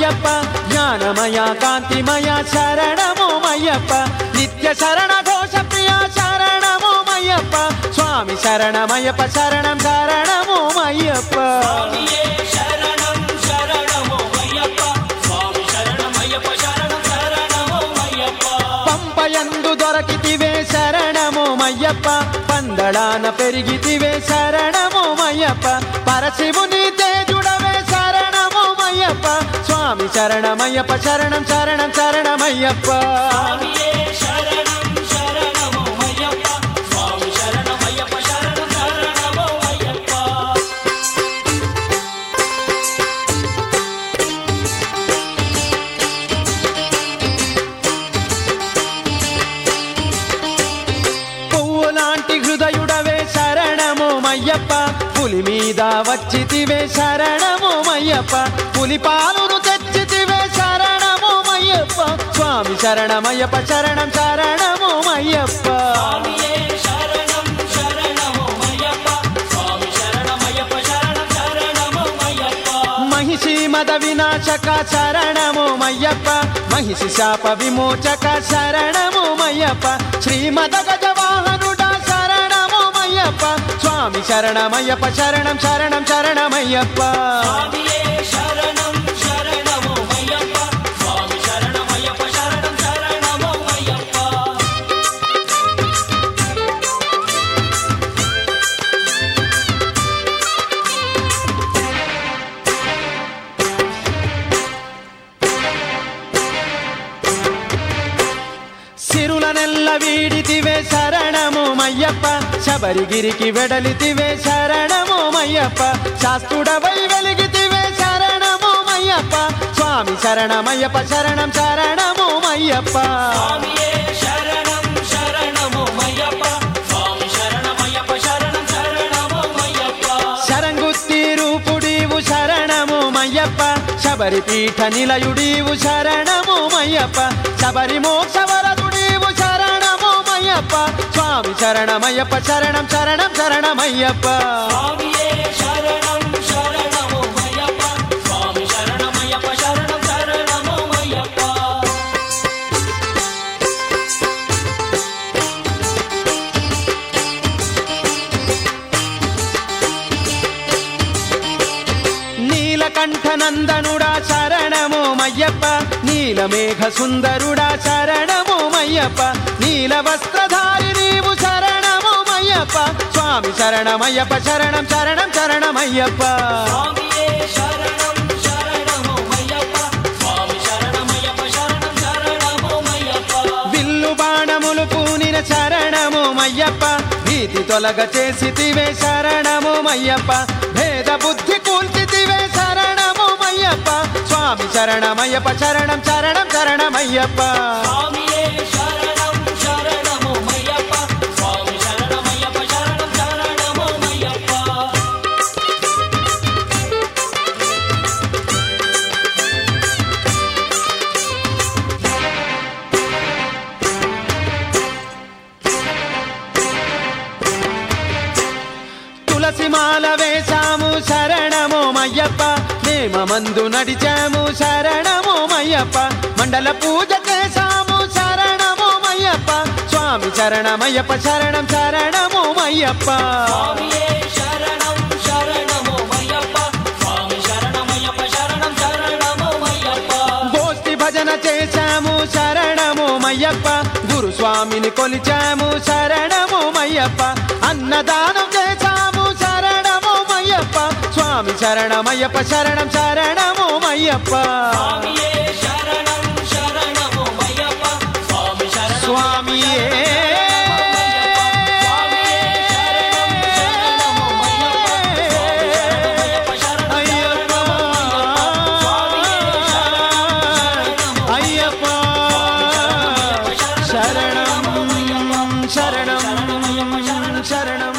శరణమయ్యప్ప జ్ఞానమయ కాంతిమయ శరణమోమయ్యప్ప నిత్య శరణ ఘోష ప్రియ శరణమోమయ్యప్ప స్వామి శరణమయ్యప్ప శరణం శరణమోమయ్యప్ప పంపయందు దొరకితివే శరణమోమయ్యప్ప పందడాన పెరిగితివే శరణమోమయ్యప్ప పరశివుని తేజుడవే శరణమోమయ్యప్ప స్వామి శరణమయ్యప్ప శరణం శరణం శరణమయ్యప్ప హృదయుడవే శరణమోమయ్యప్ప పులి మీద వచ్చితివే శరణమోమయ్యప్ప పులి పాలును తెచ్చితివే శరణమోమయ్యప్ప స్వామి శరణమయ్యప్ప శరణం శరణమోమయ్యప్ప మహిషి మద వినాశక శరణమోమయ్యప్ప మహిషి శాప విమోచక శరణమోమయ్యప్ప శ్రీమద గజవాహనుడ శరణమోమయ్యప్ప స్వామి శరణమయ్యప్ప శరణం శరణం శరణమయ్యప్ప సిరులనెల్ల వీడితివే శరణమోమయ్యప్ప శబరిగిరికి వెడలితివే శరణమోమయ్యప్ప శాస్త్రుడవై వెలిగితివే శరణమోమయ్యప్ప స్వామి శరణమయ్యప్ప శరణం శరణమోమయ్యప్ప శరంగుత్తి రూపుడీవు శరణమోమయ్యప్ప శబరి పీఠ నిలయుడీవు శరణమోమయ్యప్ప శబరి మోక్షవరదుడీవు శరణమోమయ్యప్ప స్వామి శరణమయ్యప్ప శరణం శరణం శరణమయ్యప్ప కంఠనందనుడా శరణమోమయ్యప్ప నీలమేఘ సుందరుడా శరణమోమయ్యప్ప నీల వస్త్రధారి నీవు శరణమోమయ్యప్ప స్వామి శరణమయ్యప్ప శరణం శరణం శరణమయ్యప్ప విల్లు బాణములు పూనిన శరణమోమయ్యప్ప భీతి తొలగ చేసితివే శరణమోమయ్యప్ప భేద బుద్ధి కూల్చితివే శరణమోమయ్యప్ప స్వామి శరణమయ్యప్ప శరణం శరణం శరణమయ్యప్ప తులసిమాల వేశాము శరణమోమయ్యప్ప నేమమందు నడిచాము శరణమోమయ్యప్ప మండల పూజ చేశాము శరణమోమయ్యప్ప స్వామి శరణమయ్యప్ప శరణం శరణమోమయ్యప్ప గోష్ఠి భజన చేశాము శరణమోమయ్యప్ప గురుస్వామిని కొలిచాము శరణమోమయ్యప్ప అన్నదానం చేశాము శరణమోమయ్యప్ప స్వామి శరణమయ్యప్ప శరణం శరణమోమయ్యప్ప స్వామియే శరణం శరణం శరణం